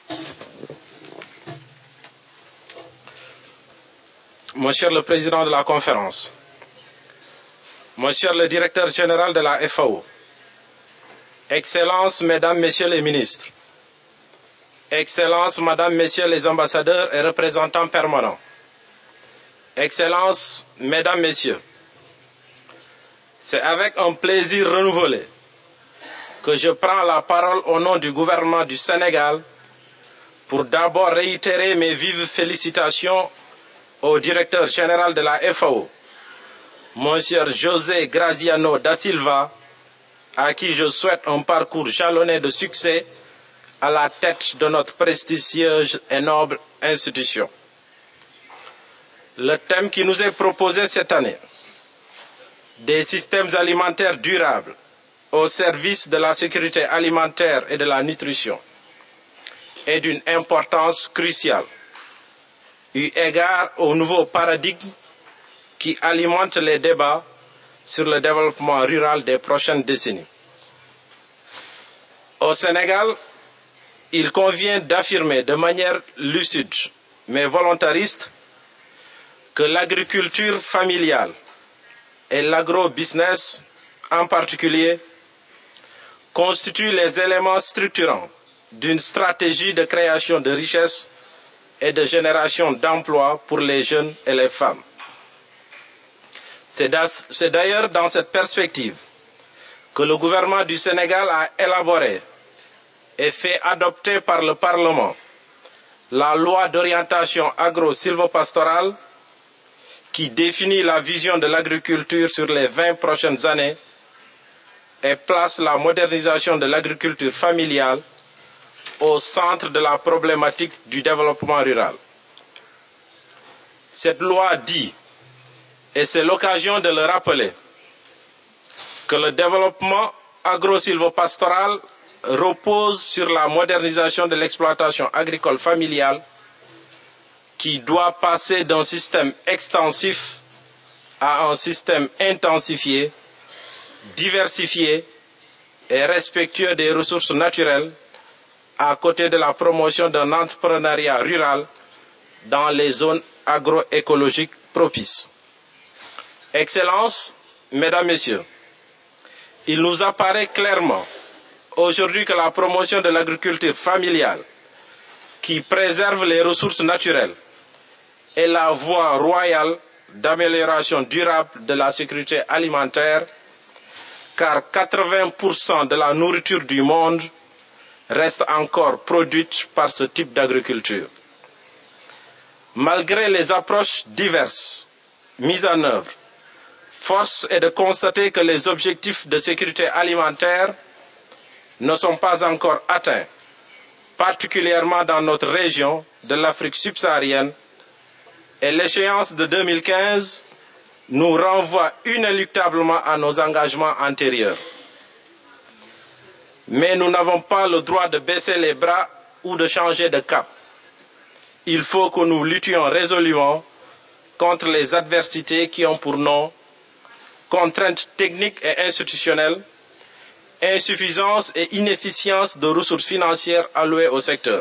Monsieur le Président de la Conférence, Monsieur le Directeur général de la FAO, Excellences, Mesdames, Messieurs les ministres, Excellences, Madame, Messieurs les ambassadeurs et représentants permanents, Excellences, Mesdames, Messieurs, c'est avec un plaisir renouvelé que je prends la parole au nom du gouvernement du Sénégal pour d'abord réitérer mes vives félicitations au directeur général de la FAO, Monsieur José Graziano da Silva, à qui je souhaite un parcours jalonné de succès à la tête de notre prestigieuse et noble institution. Le thème qui nous est proposé cette année, des systèmes alimentaires durables au service de la sécurité alimentaire et de la nutrition, est d'une importance cruciale, eu égard au nouveau paradigme qui alimente les débats sur le développement rural des prochaines décennies. Au Sénégal, il convient d'affirmer de manière lucide mais volontariste que l'agriculture familiale et l'agro-business en particulier constituent les éléments structurants d'une stratégie de création de richesses et de génération d'emplois pour les jeunes et les femmes. C'est d'ailleurs dans cette perspective que le gouvernement du Sénégal a élaboré et fait adopter par le Parlement la loi d'orientation agro-sylvopastorale qui définit la vision de l'agriculture sur les 20 prochaines années et place la modernisation de l'agriculture familiale au centre de la problématique du développement rural. Cette loi dit, et c'est l'occasion de le rappeler, que le développement agro-sylvopastoral repose sur la modernisation de l'exploitation agricole familiale qui doit passer d'un système extensif à un système intensifié, diversifié et respectueux des ressources naturelles à côté de la promotion d'un entrepreneuriat rural dans les zones agroécologiques propices. Excellences, Mesdames, Messieurs, il nous apparaît clairement aujourd'hui que la promotion de l'agriculture familiale qui préserve les ressources naturelles est la voie royale d'amélioration durable de la sécurité alimentaire, car 80% de la nourriture du monde reste encore produite par ce type d'agriculture. Malgré les approches diverses mises en œuvre, force est de constater que les objectifs de sécurité alimentaire ne sont pas encore atteints, particulièrement dans notre région de l'Afrique subsaharienne, et l'échéance de 2015 nous renvoie inéluctablement à nos engagements antérieurs. Mais nous n'avons pas le droit de baisser les bras ou de changer de cap. Il faut que nous luttions résolument contre les adversités qui ont pour nom contraintes techniques et institutionnelles, insuffisance et inefficience de ressources financières allouées au secteur.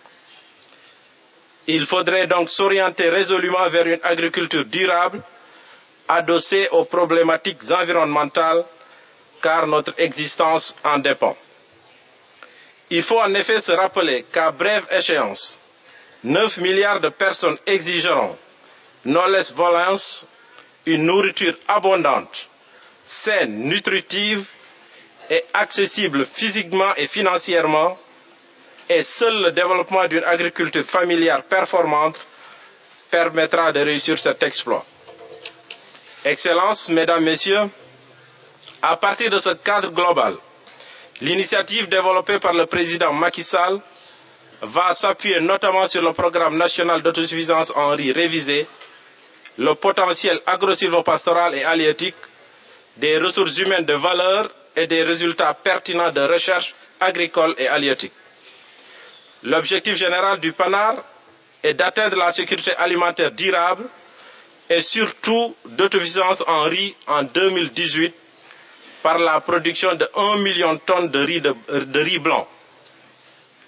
Il faudrait donc s'orienter résolument vers une agriculture durable, adossée aux problématiques environnementales, car notre existence en dépend. Il faut en effet se rappeler qu'à brève échéance, 9 milliards de personnes exigeront, nolens volens, une nourriture abondante, saine, nutritive et accessible physiquement et financièrement, et seul le développement d'une agriculture familiale performante permettra de réussir cet exploit. Excellences, Mesdames, Messieurs, à partir de ce cadre global, l'initiative développée par le président Macky Sall va s'appuyer notamment sur le programme national d'autosuffisance en riz révisé, le potentiel agro-sylvopastoral et halieutique, des ressources humaines de valeur et des résultats pertinents de recherche agricole et halieutique. L'objectif général du PANAR est d'atteindre la sécurité alimentaire durable et surtout d'autosuffisance en riz en 2018 par la production de 1 million de tonnes de riz blanc.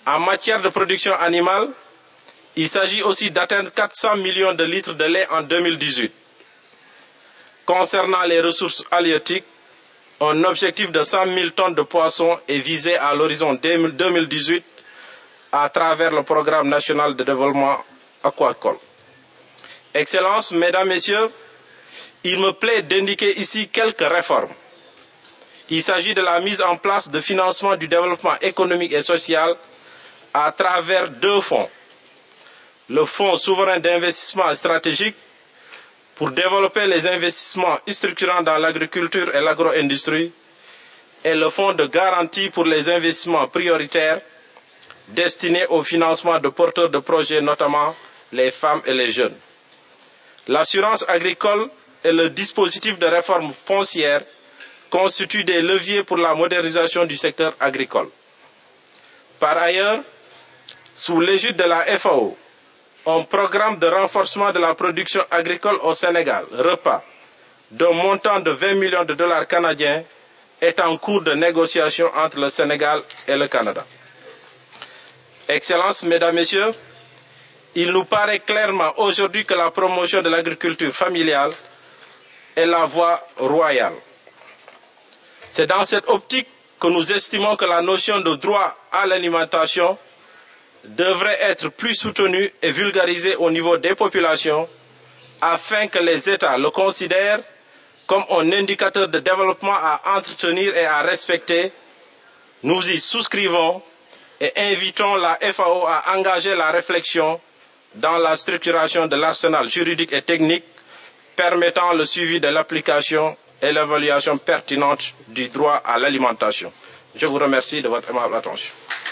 En matière de production animale, il s'agit aussi d'atteindre 400 millions de litres de lait en 2018. Concernant les ressources halieutiques, un objectif de 100 000 tonnes de poissons est visé à l'horizon 2018 à travers le programme national de développement aquacole. Excellences, Mesdames, Messieurs, il me plaît d'indiquer ici quelques réformes. Il s'agit de la mise en place de financement du développement économique et social à travers deux fonds. Le Fonds souverain d'investissement stratégique pour développer les investissements structurants dans l'agriculture et l'agro-industrie et le Fonds de garantie pour les investissements prioritaires destinés au financement de porteurs de projets, notamment les femmes et les jeunes. L'assurance agricole et le dispositif de réforme foncière constituent des leviers pour la modernisation du secteur agricole. Par ailleurs, sous l'égide de la FAO, un programme de renforcement de la production agricole au Sénégal, REPA, d'un montant de 20 millions de dollars canadiens, est en cours de négociation entre le Sénégal et le Canada. Excellences, Mesdames, Messieurs, il nous paraît clairement aujourd'hui que la promotion de l'agriculture familiale est la voie royale. C'est dans cette optique que nous estimons que la notion de droit à l'alimentation devrait être plus soutenue et vulgarisée au niveau des populations afin que les États le considèrent comme un indicateur de développement à entretenir et à respecter. Nous y souscrivons et invitons la FAO à engager la réflexion dans la structuration de l'arsenal juridique et technique permettant le suivi de l'application et l'évaluation pertinente du droit à l'alimentation. Je vous remercie de votre aimable attention.